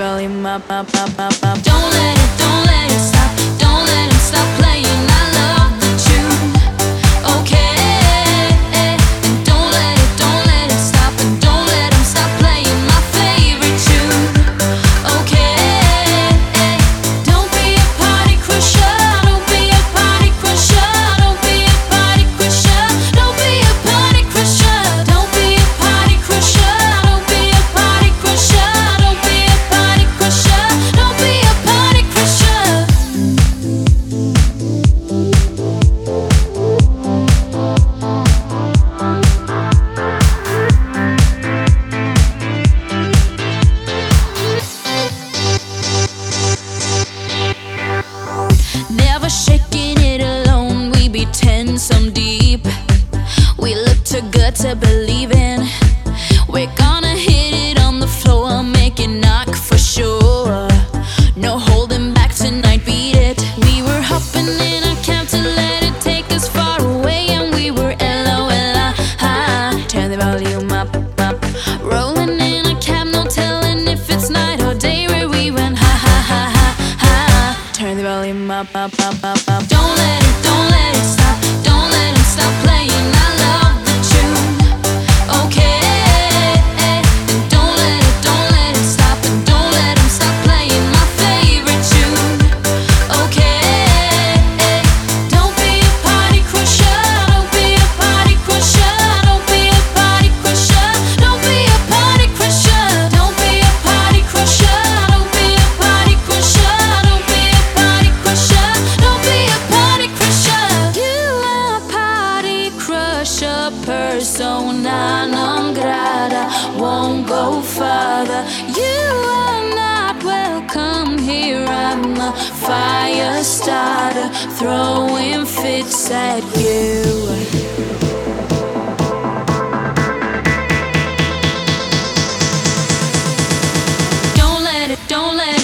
volume up. Don't let it stop. Don't let him stop playing. I love the tune. Okay, and don't let it stop. And don't let him stop playing my favorite tune. Okay, don't be a party crusher. Don't be a party crusher. Don't be a party crusher. Don't be a party crusher. Don't be a party crusher. Don't be a party crusher. Don't be a party crusher. Don't be a party crusher. Never shaking it alone. We be 10 some deep. We look too good to believe in. We're gonna hit it on the floor, make it knock for sure. No holding back tonight, beat it. We were hopping in a cab to let it take us far away, and we were LOL. Turn the volume up. Rolling in a cab, no telling if it's night or day. Where we went ha. Turn the volume up. Don't let it stop. Don't let him stop playing. I love the tune. Okay, and don't let it stop. And don't let him stop playing my favorite tune. Okay, don't be a party crusher. Don't be a party crusher. Don't be a party crusher. Don't be a party crusher. Don't be a party crusher. Don't be a party crusher. Don't be a party crusher. Don't be a party crusher. You are a party crusher, persona non grata. Won't go further. You are not welcome here. I'm a fire starter, throwing fits at you. Don't let